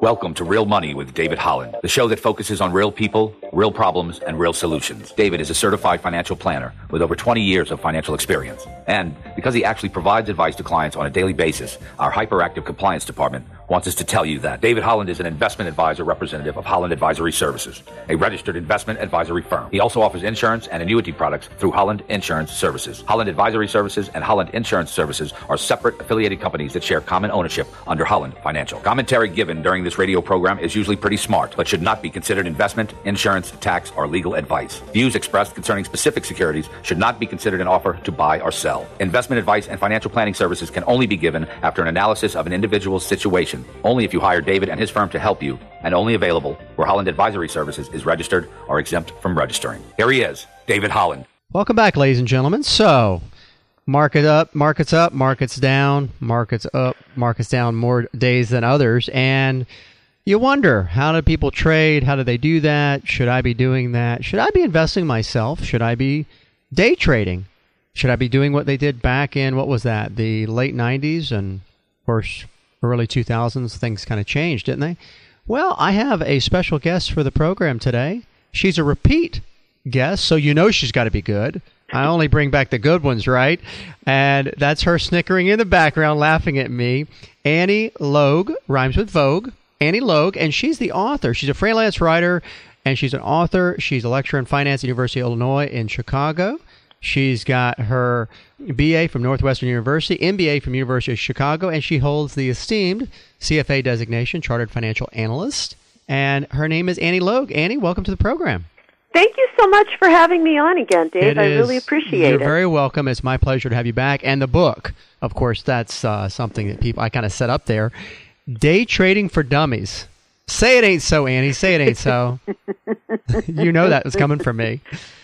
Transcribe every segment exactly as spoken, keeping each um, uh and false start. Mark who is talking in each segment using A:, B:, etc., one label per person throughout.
A: Welcome to Real Money with David Holland, the show that focuses on real people, real problems, and real solutions. David is a certified financial planner with over twenty years of financial experience. And because he actually provides advice to clients on a daily basis, our hyperactive compliance department wants us to tell you that David Holland is an investment advisor representative of Holland Advisory Services, a registered investment advisory firm. He also offers insurance and annuity products through Holland Insurance Services. Holland Advisory Services and Holland Insurance Services are separate affiliated companies that share common ownership under Holland Financial. Commentary given during this radio program is usually pretty smart, but should not be considered investment, insurance, tax, or legal advice. Views expressed concerning specific securities should not be considered an offer to buy or sell. Investment advice and financial planning services can only be given after an analysis of an individual's situation. Only if you hire David and his firm to help you, and only available where Holland Advisory Services is registered or exempt from registering. Here he is, David Holland.
B: Welcome back, ladies and gentlemen. So, market up, markets up, markets down, markets up, markets down more days than others, and you wonder, how do people trade? How do they do that? Should I be doing that? Should I be investing myself? Should I be day trading? Should I be doing what they did back in, what was that, the late nineties and, of course, early two thousands? Things kind of changed, didn't they? Well, I have a special guest for the program today. She's a repeat guest, so you know she's got to be good. I only bring back the good ones, right? And that's her snickering in the background, laughing at me. Annie Logue, rhymes with Vogue. Annie Logue, and she's the author. She's a freelance writer, and she's an author. She's a lecturer in finance at the University of Illinois in Chicago. She's got her B A from Northwestern University, M B A from University of Chicago, and she holds the esteemed C F A designation, Chartered Financial Analyst. And her name is Annie Logue. Annie, welcome to the program.
C: Thank you so much for having me on again, Dave.
B: It
C: I
B: is,
C: really appreciate
B: you're
C: it.
B: You're very welcome. It's my pleasure to have you back. And the book, of course, that's uh, something that people I kind of set up there. Day Trading for Dummies. Say it ain't so, Annie. Say it ain't so. You know that was coming from me.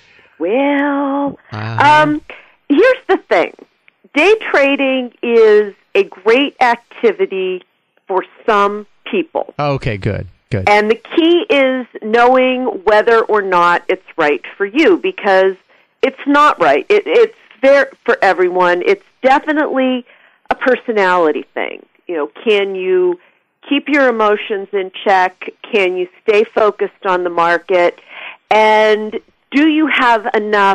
C: Well,
B: uh-huh.
C: um, here's the thing. Day trading is a great activity for some people.
B: Okay, good, good.
C: And the key is knowing whether or not it's right for you, because it's not right. It, it's fair for everyone. It's definitely a personality thing. You know, can you keep your emotions in check? Can you stay focused on the market? And do you have enough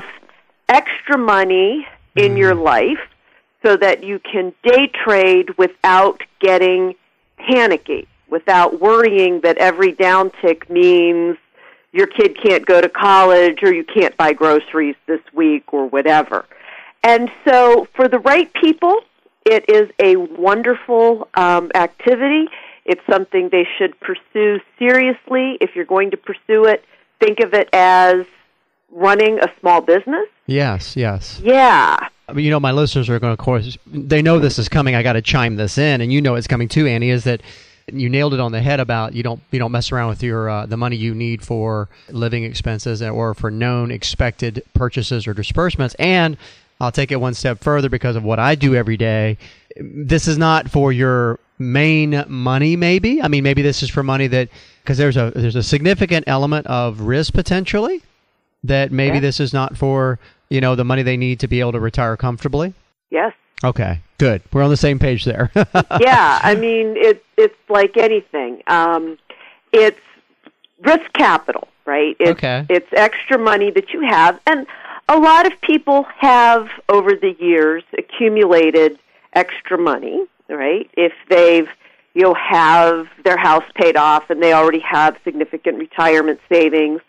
C: extra money in mm. your life so that you can day trade without getting panicky, without worrying that every downtick means your kid can't go to college or you can't buy groceries this week or whatever? And so for the right people, it is a wonderful um, activity. It's something they should pursue seriously. If you're going to pursue it, think of it as running a small business.
B: Yes, yes.
C: Yeah.
B: I mean, you know, my listeners are going to, of course, they know this is coming. I got to chime this in, and you know it's coming too, Annie, is that you nailed it on the head about you don't you don't mess around with your uh, the money you need for living expenses or for known expected purchases or disbursements. And I'll take it one step further because of what I do every day. This is not for your main money, maybe. I mean, maybe this is for money that, because there's a there's a significant element of risk potentially that maybe
C: yes.
B: this is not for, you know, the money they need to be able to retire comfortably.
C: Yes.
B: Okay, good. We're on the same page there.
C: Yeah, I mean, it, it's like anything. Um, it's risk capital, right? It's,
B: okay.
C: It's extra money that you have. And a lot of people have, over the years, accumulated extra money, right? If they've, you know, have their house paid off and they already have significant retirement savings,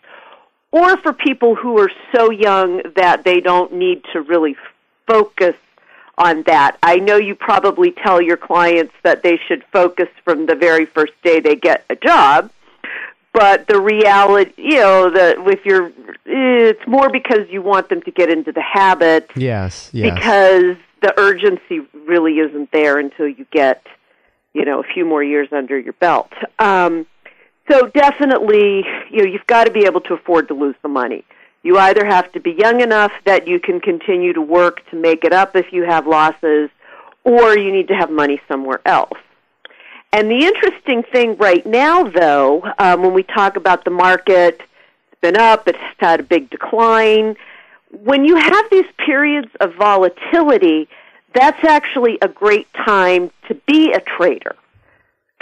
C: or for people who are so young that they don't need to really focus on that. I know you probably tell your clients that they should focus from the very first day they get a job, but the reality, you know, the if you're, it's more because you want them to get into the habit.
B: Yes, yes.
C: Because the urgency really isn't there until you get, you know, a few more years under your belt. Um, so definitely, you know, you've got to be able to afford to lose the money. You either have to be young enough that you can continue to work to make it up if you have losses, or you need to have money somewhere else. And the interesting thing right now, though, um, when we talk about the market, it's been up, it's had a big decline. When you have these periods of volatility, that's actually a great time to be a trader.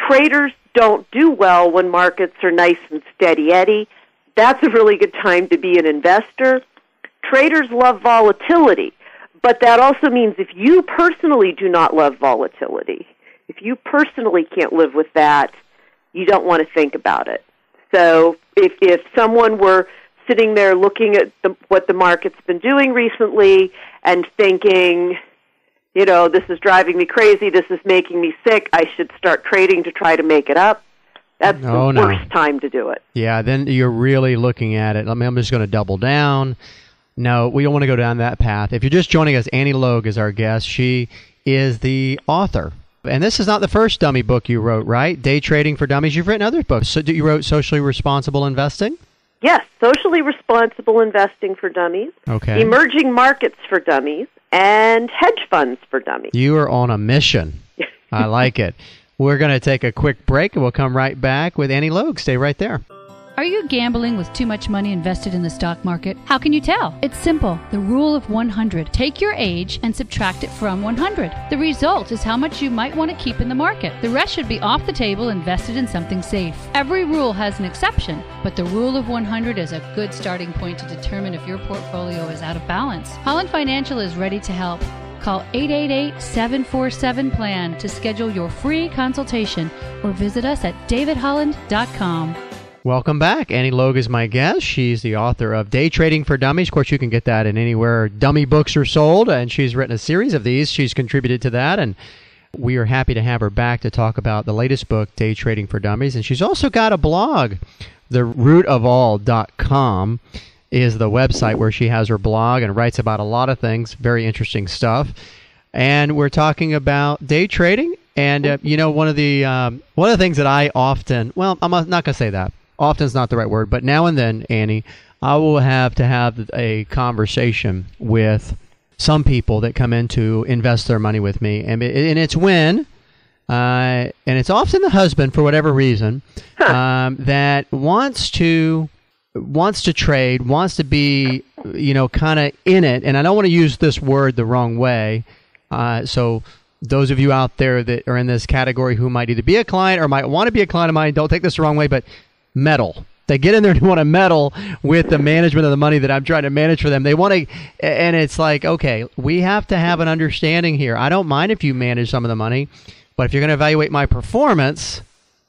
C: traders don't do well when markets are nice and steady eddy. That's a really good time to be an investor. Traders love volatility, but that also means if you personally do not love volatility, if you personally can't live with that, you don't want to think about it. So if if someone were sitting there looking at the, what the market's been doing recently and thinking, you know, this is driving me crazy, this is making me sick, I should start trading to try to make it up, that's
B: oh,
C: the
B: no.
C: worst time to do it.
B: Yeah, then you're really looking at it. I mean, I'm just going to double down. No, we don't want to go down that path. If you're just joining us, Annie Logue is our guest. She is the author. And this is not the first dummy book you wrote, right? Day Trading for Dummies. You've written other books. So you wrote Socially Responsible Investing?
C: Yes, Socially Responsible Investing for Dummies,
B: okay.
C: Emerging Markets for Dummies, and Hedge Funds for Dummies.
B: You are on a mission. I like it. We're going to take a quick break, and we'll come right back with Annie Logue. Stay right there.
D: Are you gambling with too much money invested in the stock market? How can you tell? It's simple. The rule of one hundred. Take your age and subtract it from one hundred. The result is how much you might want to keep in the market. The rest should be off the table, invested in something safe. Every rule has an exception, but the rule of one hundred is a good starting point to determine if your portfolio is out of balance. Holland Financial is ready to help. Call eight eight eight, seven four seven, P L A N to schedule your free consultation or visit us at david holland dot com.
B: Welcome back. Annie Logue is my guest. She's the author of Day Trading for Dummies. Of course, you can get that in anywhere dummy books are sold, and she's written a series of these. She's contributed to that, and we are happy to have her back to talk about the latest book, Day Trading for Dummies. And she's also got a blog. the root of all dot com is the website where she has her blog and writes about a lot of things, very interesting stuff. And we're talking about day trading. And, uh, you know, one of the um, one of the things that I often, well, I'm not going to say that. Often is not the right word, but now and then, Annie, I will have to have a conversation with some people that come in to invest their money with me. And, and it's when, uh, and it's often the husband, for whatever reason,
C: huh.
B: um, that wants to wants to trade, wants to be, you know, kind of in it. And I don't want to use this word the wrong way. Uh, so those of you out there that are in this category who might either be a client or might want to be a client of mine, don't take this the wrong way, but meddle. They get in there and want to meddle with the management of the money that I'm trying to manage for them. They want to, and it's like, okay, we have to have an understanding here. I don't mind if you manage some of the money, but if you're going to evaluate my performance,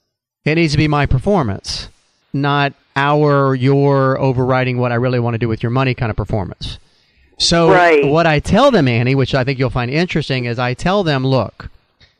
B: it needs to be my performance, not our, your overriding what I really want to do with your money kind of performance. So
C: right.
B: What I tell them, Annie, which I think you'll find interesting, is I tell them, look,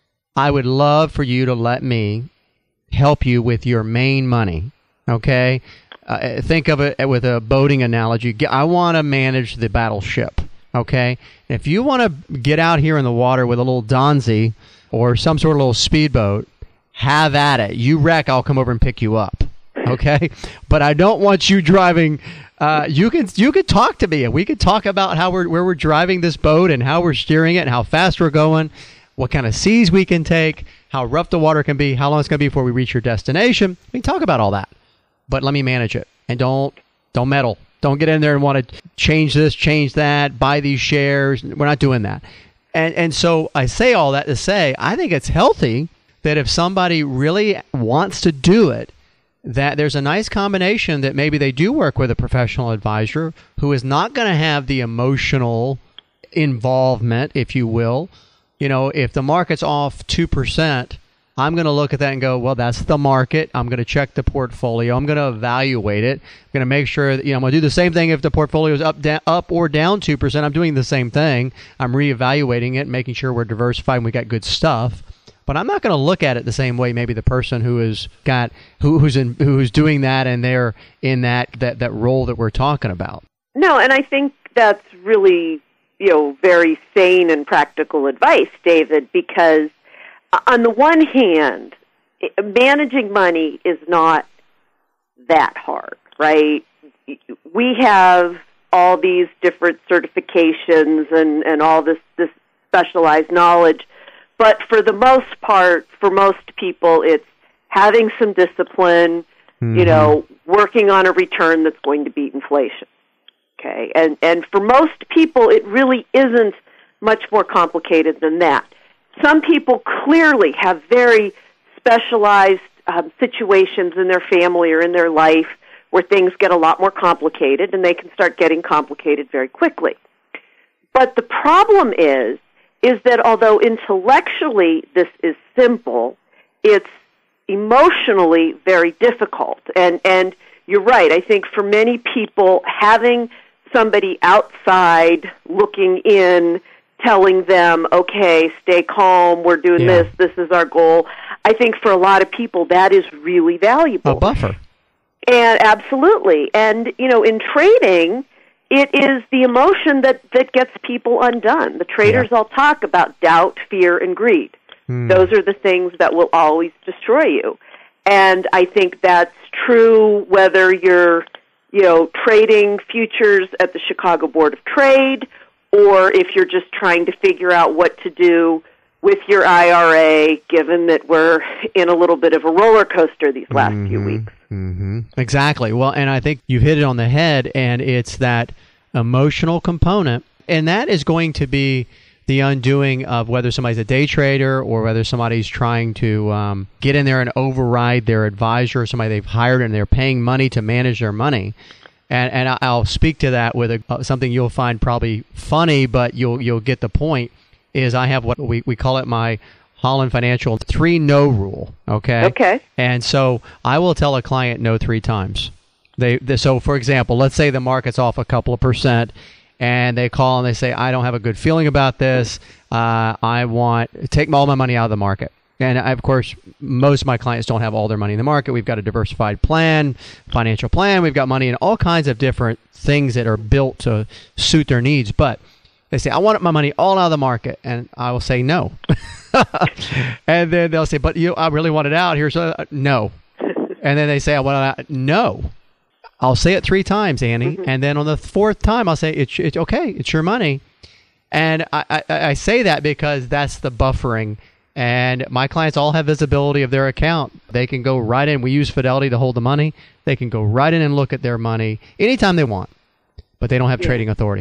B: I would love for you to let me help you with your main money. Okay, uh, think of it with a boating analogy. I want to manage the battleship. Okay, if you want to get out here in the water with a little Donzi or some sort of little speedboat, have at it. You wreck, I'll come over and pick you up. Okay, but I don't want you driving. Uh, you can you could talk to me, and we could talk about how we're where we're driving this boat and how we're steering it and how fast we're going, what kind of seas we can take, how rough the water can be, how long it's going to be before we reach your destination. We can talk about all that. But let me manage it, and don't don't meddle. Don't get in there and want to change this, change that, buy these shares. We're not doing that. And and so I say all that to say I think it's healthy that if somebody really wants to do it, that there's a nice combination that maybe they do work with a professional advisor who is not going to have the emotional involvement, if you will. You know, if the market's off two percent, I'm going to look at that and go, well, that's the market. I'm going to check the portfolio. I'm going to evaluate it. I'm going to make sure that, you know, I'm going to do the same thing if the portfolio is up, down, up or down two percent. I'm doing the same thing. I'm reevaluating it, making sure we're diversified and we got good stuff. But I'm not going to look at it the same way maybe the person who is got who, who's in who's doing that and they're in that, that, that role that we're talking about.
C: No, and I think that's really, you know, very sane and practical advice, David, because on the one hand, managing money is not that hard, right? We have all these different certifications and, and all this, this specialized knowledge, but for the most part, for most people, it's having some discipline, mm-hmm. you know, working on a return that's going to beat inflation, okay? And, and for most people, it really isn't much more complicated than that. Some people clearly have very specialized um, situations in their family or in their life where things get a lot more complicated, and they can start getting complicated very quickly. But the problem is, is that although intellectually this is simple, it's emotionally very difficult. And, and you're right. I think for many people, having somebody outside looking in, telling them, okay, stay calm, we're doing
B: yeah.
C: this, this is our goal, I think for a lot of people that is really valuable.
B: A buffer.
C: And absolutely. And, you know, in trading, it is the emotion that, that gets people undone. The traders
B: yeah.
C: all talk about doubt, fear, and greed. Mm. Those are the things that will always destroy you. And I think that's true whether you're, you know, trading futures at the Chicago Board of Trade, or if you're just trying to figure out what to do with your I R A, given that we're in a little bit of a roller coaster these last
B: mm-hmm.
C: few weeks.
B: Mm-hmm. Exactly. Well, and I think you hit it on the head, and it's that emotional component, and that is going to be the undoing of whether somebody's a day trader or whether somebody's trying to um, get in there and override their advisor or somebody they've hired and they're paying money to manage their money. And and I'll speak to that with a, uh, something you'll find probably funny, but you'll you'll get the point. Is I have what we, we call it my Holland Financial three no rule. Okay.
C: Okay.
B: And so I will tell a client no three times. They, they so for example, let's say the market's off a couple of percent, and they call and they say, I don't have a good feeling about this. Uh, I want take all my money out of the market. And I, of course, most of my clients don't have all their money in the market. We've got a diversified plan, financial plan. We've got money in all kinds of different things that are built to suit their needs. But they say, I want my money all out of the market. And I will say no. And then they'll say, but you, I really want it out. Here's a no. And then they say, I want it out. No. I'll say it three times, Annie. Mm-hmm. And then on the fourth time, I'll say, it's, it's okay. It's your money. And I, I, I say that because that's the buffering. And my clients all have visibility of their account. They can go right in. We use Fidelity to hold the money. They can go right in and look at their money anytime they want, but they don't have yeah. trading authority.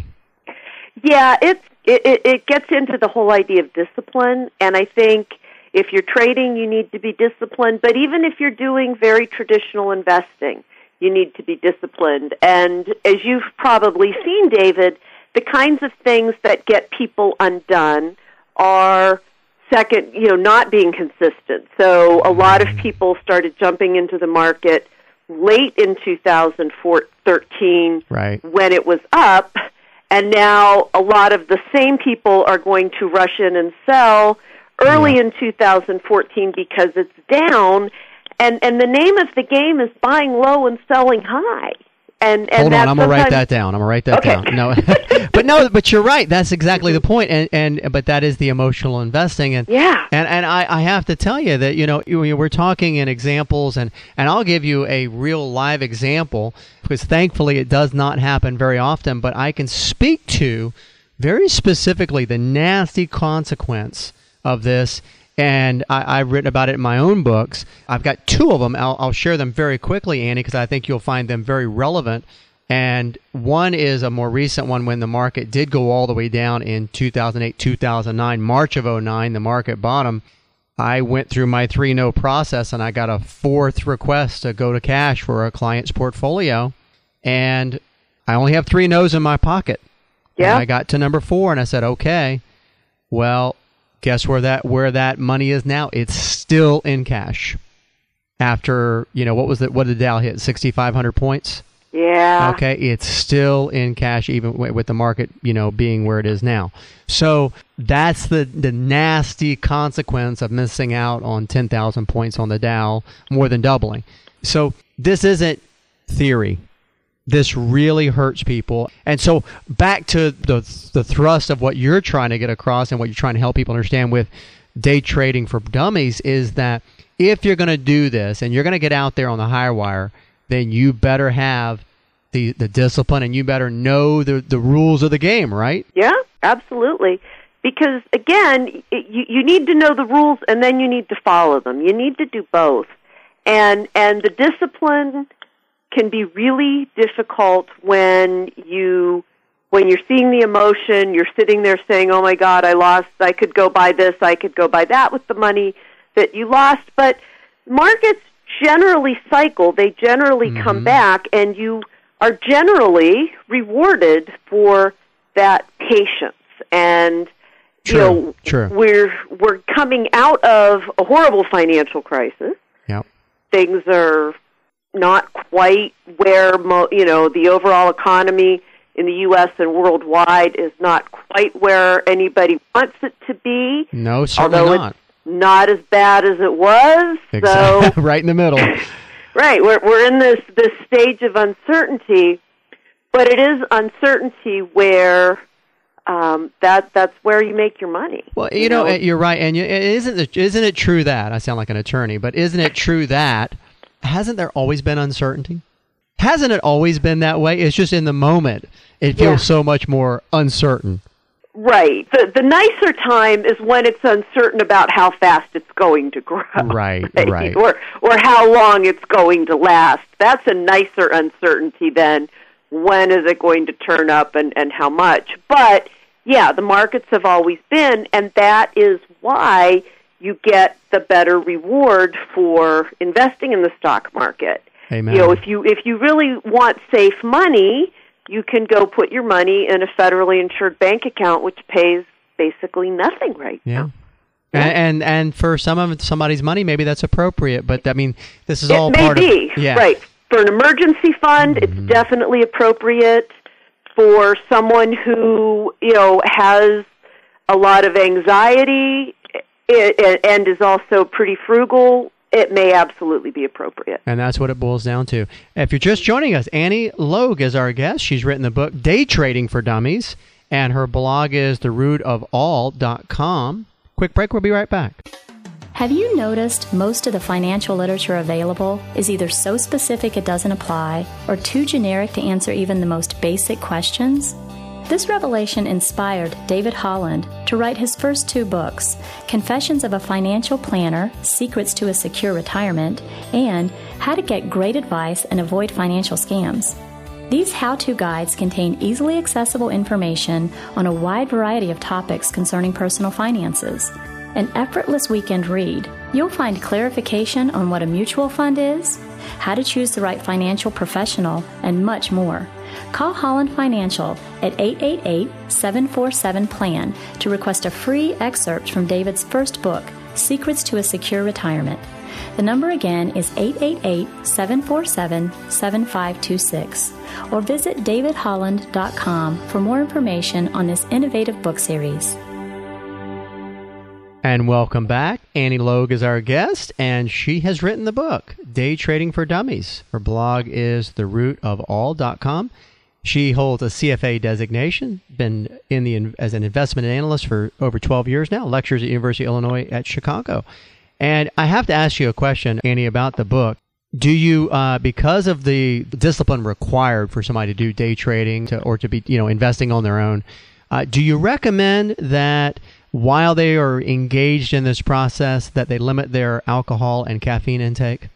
C: Yeah, it's, it, it, it gets into the whole idea of discipline. And I think if you're trading, you need to be disciplined. But even if you're doing very traditional investing, you need to be disciplined. And as you've probably seen, David, the kinds of things that get people undone are... Second, you know, not being consistent. So a lot of people started jumping into the market late in two thousand thirteen
B: right.
C: when it was up, and now a lot of the same people are going to rush in and sell early yeah. in two thousand fourteen because it's down, and, and the name of the game is buying low and selling high. And, and
B: Hold on, I'm gonna write that down. I'm gonna write that
C: okay.
B: down. No, but no, but you're right. That's exactly the point. And and but that is the emotional investing. And
C: yeah.
B: And and I, I have to tell you that you know we're talking in examples, and and I'll give you a real live example because thankfully it does not happen very often. But I can speak to very specifically the nasty consequence of this. And I, I've written about it in my own books. I've got two of them. I'll, I'll share them very quickly, Annie, because I think you'll find them very relevant. And one is a more recent one when the market did go all the way down in two thousand eight, two thousand nine, March of oh nine, the market bottom. I went through my three no process, and I got a fourth request to go to cash for a client's portfolio. And I only have three no's in my pocket.
C: Yeah.
B: And I got to number four, and I said, okay, well... Guess where that where that money is now? It's still in cash. After, you know, what was it? What did Dow hit? sixty-five hundred points?
C: Yeah.
B: Okay, it's still in cash even with the market, you know, being where it is now. So that's the, the nasty consequence of missing out on ten thousand points on the Dow, more than doubling. So this isn't theory. This really hurts people. And so back to the the thrust of what you're trying to get across and what you're trying to help people understand with day trading for dummies is that if you're going to do this and you're going to get out there on the higher wire, then you better have the, the discipline and you better know the, the rules of the game, right?
C: Yeah, absolutely. Because, again, you, you need to know the rules and then you need to follow them. You need to do both. And and the discipline can be really difficult when you when you're seeing the emotion, you're sitting there saying, oh my God, I lost, I could go buy this, I could go buy that with the money profit, you lost. But markets generally cycle. They generally mm-hmm. come back, and you are generally rewarded for that patience. And
B: True.
C: you know,
B: True.
C: we're we're coming out of a horrible financial crisis.
B: Yep.
C: Things are not quite where mo- you know the overall economy in the U S and worldwide is not quite where anybody wants it to be.
B: No, certainly
C: although
B: not.
C: It's not as bad as it was.
B: Exactly.
C: So
B: right in the middle.
C: Right. We're we're in this this stage of uncertainty, but it is uncertainty where um, that that's where you make your money.
B: Well, you, you know, know, you're right, and you, isn't it, isn't it true that I sound like an attorney? But isn't it true that hasn't there always been uncertainty? Hasn't it always been that way? It's just in the moment it feels yeah. so much more uncertain.
C: Right. The the nicer time is when it's uncertain about how fast it's going to grow.
B: Right, right. right.
C: Or or how long it's going to last. That's a nicer uncertainty than when is it going to turn up and, and how much. But, yeah, the markets have always been, and that is why you get the better reward for investing in the stock market.
B: Amen.
C: You know, if you if you really want safe money, you can go put your money in a federally insured bank account, which pays basically nothing right
B: yeah.
C: now.
B: Yeah. And, and and for some of somebody's money, maybe that's appropriate. But I mean, this is
C: it
B: all
C: may
B: part
C: be,
B: of yeah.
C: right. For an emergency fund, mm-hmm. it's definitely appropriate. For someone who you know has a lot of anxiety it, and is also pretty frugal, it may absolutely be appropriate.
B: And that's what it boils down to. If you're just joining us, Annie Logue is our guest. She's written the book Day Trading for Dummies, and her blog is the root of all dot com. Quick break, we'll be right back.
E: Have you noticed most of the financial literature available is either so specific it doesn't apply or too generic to answer even the most basic questions? This revelation inspired David Holland to write his first two books, Confessions of a Financial Planner, Secrets to a Secure Retirement, and How to Get Great Advice and Avoid Financial Scams. These how-to guides contain easily accessible information on a wide variety of topics concerning personal finances. An effortless weekend read, you'll find clarification on what a mutual fund is, how to choose the right financial professional, and much more. Call Holland Financial at eight eight eight, seven four seven, P L A N to request a free excerpt from David's first book, Secrets to a Secure Retirement. The number again is eight eight eight, seven four seven, seven five two six. Or visit david holland dot com for more information on this innovative book series.
B: And welcome back. Annie Logue is our guest, and she has written the book, Day Trading for Dummies. Her blog is the root of all dot com. She holds a C F A designation, been in the as an investment analyst for over twelve years now, lectures at University of Illinois at Chicago. And I have to ask you a question, Annie, about the book. Do you, uh, because of the discipline required for somebody to do day trading to, or to be, you know, investing on their own, uh, do you recommend that while they are engaged in this process, that they limit their alcohol and caffeine intake?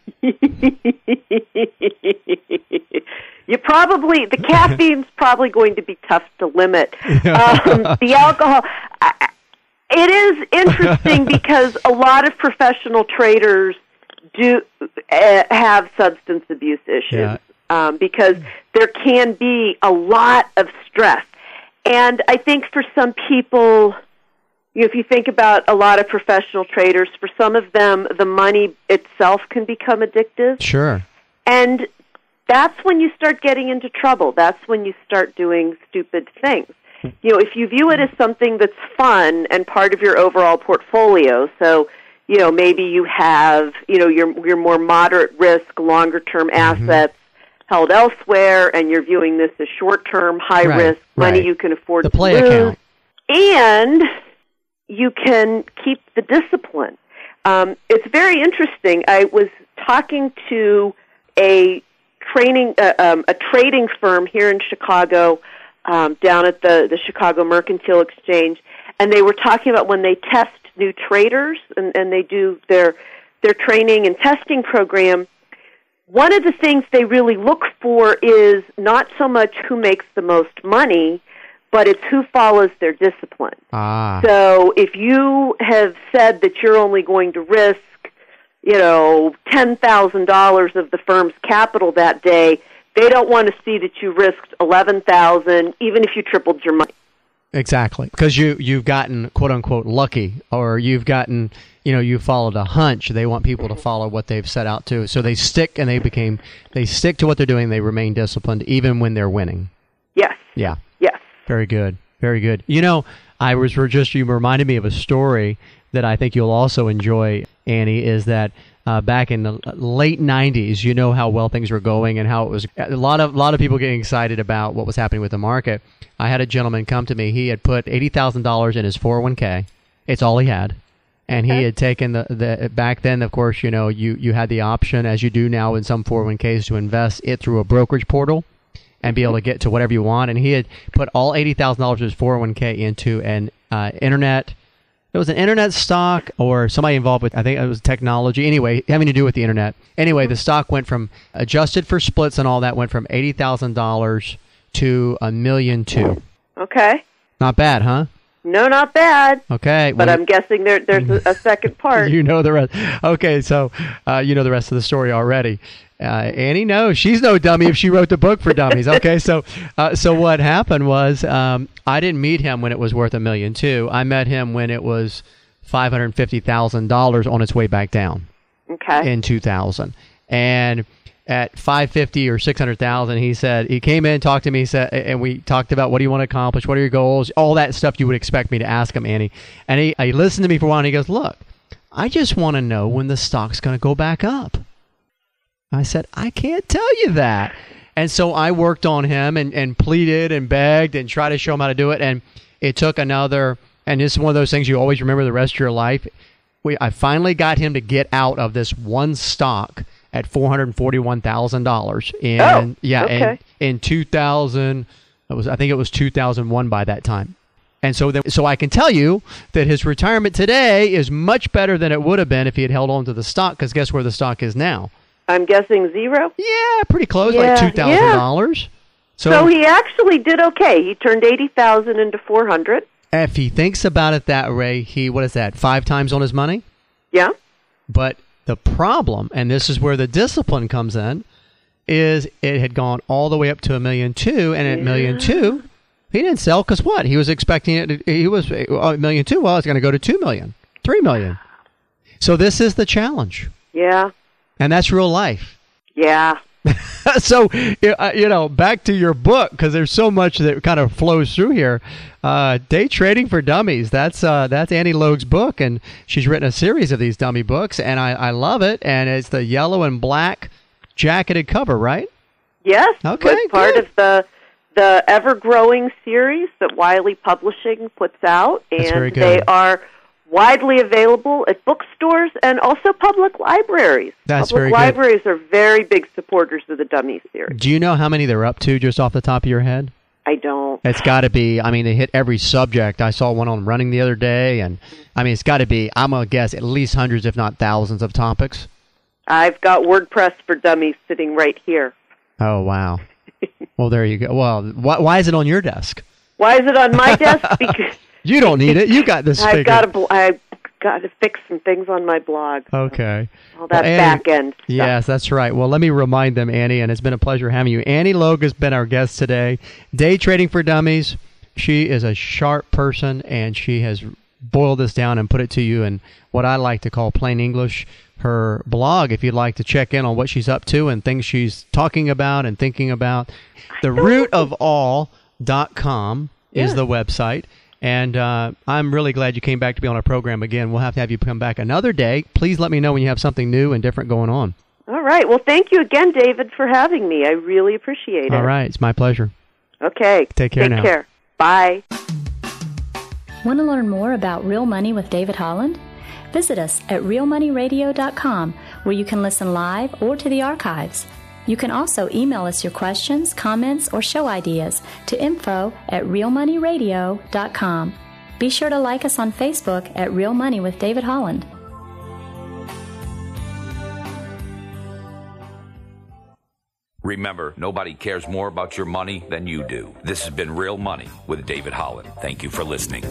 C: You probably, the caffeine's probably going to be tough to limit. Um, the alcohol, I, it is interesting because a lot of professional traders do uh, have substance abuse issues yeah. um, because there can be a lot of stress. And I think for some people, you know, if you think about a lot of professional traders, for some of them, the money itself can become addictive.
B: Sure.
C: And that's when you start getting into trouble. That's when you start doing stupid things. You know, if you view it as something that's fun and part of your overall portfolio, so, you know, maybe you have, you know, your your more moderate risk, longer-term mm-hmm. assets held elsewhere, and you're viewing this as short-term, high-risk, right, money
B: right.
C: you can afford
B: the
C: to
B: play
C: lose.
B: Account.
C: And you can keep the discipline. Um, it's very interesting. I was talking to a training, uh, um, a trading firm here in Chicago, um, down at the, the Chicago Mercantile Exchange, and they were talking about when they test new traders and, and they do their their training and testing program. One of the things they really look for is not so much who makes the most money, but it's who follows their discipline.
B: Ah.
C: So if you have said that you're only going to risk you know, ten thousand dollars of the firm's capital that day, they don't want to see that you risked eleven thousand dollars, even if you tripled your money.
B: Exactly, because you, you've gotten, quote-unquote, lucky, or you've gotten, you know, you followed a hunch. They want people to follow what they've set out to. So they stick, and they became, they stick to what they're doing. They remain disciplined, even when they're winning.
C: Yes.
B: Yeah.
C: Yes.
B: Very good. Very good. You know, I was just, you reminded me of a story that I think you'll also enjoy, Annie, is that uh, back in the late nineties, you know how well things were going and how it was, a lot of, a lot of people getting excited about what was happening with the market. I had a gentleman come to me. He had put eighty thousand dollars in his four oh one k. It's all he had. And he had taken the, the, back then, of course, you know, you, you had the option, as you do now in some four oh one k's, to invest it through a brokerage portal and be able to get to whatever you want. And he had put all eighty thousand dollars of his four oh one k into an uh, internet, it was an internet stock or somebody involved with, I think it was technology. Anyway, having to do with the internet. Anyway, the stock went from, adjusted for splits and all that, went from eighty thousand dollars to a million two.
C: Okay.
B: Not bad, huh?
C: No, not bad.
B: Okay.
C: But
B: well,
C: I'm guessing there, there's a, a second part.
B: You know the rest. Okay, so uh, you know the rest of the story already. Uh, Annie knows. She's no dummy if she wrote the book for dummies. Okay, so uh, so what happened was um, I didn't meet him when it was worth a million two. I met him when it was five hundred fifty thousand dollars on its way back down.
C: Okay.
B: In two thousand. And at five fifty or six hundred thousand, he said, he came in, talked to me, said, and we talked about what do you want to accomplish, what are your goals, all that stuff you would expect me to ask him, Annie. And he, he listened to me for a while, and he goes, look, I just want to know when the stock's going to go back up. I said, I can't tell you that. And so I worked on him and, and pleaded and begged and tried to show him how to do it. And it took another, and this is one of those things you always remember the rest of your life. We, I finally got him to get out of this one stock at four hundred forty-one thousand dollars. And
C: oh,
B: yeah,
C: okay.
B: and in two thousand, it was, I think it was two thousand one by that time. And so then, so I can tell you that his retirement today is much better than it would have been if he had held on to the stock, because guess where the stock is now?
C: I'm guessing zero?
B: Yeah, pretty close,
C: yeah,
B: like two thousand dollars.
C: Yeah.
B: So,
C: so he actually did okay. He turned eighty thousand into four hundred.
B: If he thinks about it that way, he, what is that, five times on his money?
C: Yeah.
B: But the problem, and this is where the discipline comes in, is it had gone all the way up to a million two, and at yeah. million two, he didn't sell because what? He was expecting it. To, he was a million two. Well, it's going to go to two million, three million. So this is the challenge.
C: Yeah.
B: And that's real life.
C: Yeah.
B: So, you know, back to your book, because there's so much that kind of flows through here. Uh, Day Trading for Dummies. That's uh, that's Annie Logue's book, and she's written a series of these dummy books, and I, I love it. And it's the yellow and black jacketed cover, right?
C: Yes.
B: Okay.
C: It's part
B: good.
C: of the the ever-growing series that Wiley Publishing puts out,
B: That's very
C: and
B: good.
C: they are widely available at bookstores and also public libraries.
B: That's
C: public
B: very good.
C: libraries are very big supporters of the Dummies series.
B: Do you know how many they're up to just off the top of your head?
C: I don't.
B: It's got to be, I mean, they hit every subject. I saw one on running the other day, and I mean, it's got to be, I'm going to guess, at least hundreds, if not thousands of topics.
C: I've got WordPress for Dummies sitting right here.
B: Oh, wow. Well, there you go. Well, why, why is it on your desk?
C: Why is it on my desk? Because
B: you don't need it. You got this.
C: I've got to. Bl- I've got to fix some things on my blog.
B: Okay.
C: All that
B: well, Annie,
C: back end stuff.
B: Yes, that's right. Well, let me remind them, Annie, and it's been a pleasure having you. Annie Logue has been our guest today. Day Trading for Dummies. She is a sharp person, and she has boiled this down and put it to you in what I like to call plain English. Her blog, if you'd like to check in on what she's up to and things she's talking about and thinking about, the root of all dot com is
C: yeah.
B: the website. And uh, I'm really glad you came back to be on our program again. We'll have to have you come back another day. Please let me know when you have something new and different going on.
C: All right. Well, thank you again, David, for having me. I really appreciate it.
B: All right. It's my pleasure.
C: Okay.
B: Take care
C: Take
B: now.
C: Take care. Bye.
E: Want to learn more about Real Money with David Holland? Visit us at real money radio dot com, where you can listen live or to the archives. You can also email us your questions, comments, or show ideas to info at real money radio dot com. Be sure to like us on Facebook at Real Money with David Holland.
A: Remember, nobody cares more about your money than you do. This has been Real Money with David Holland. Thank you for listening.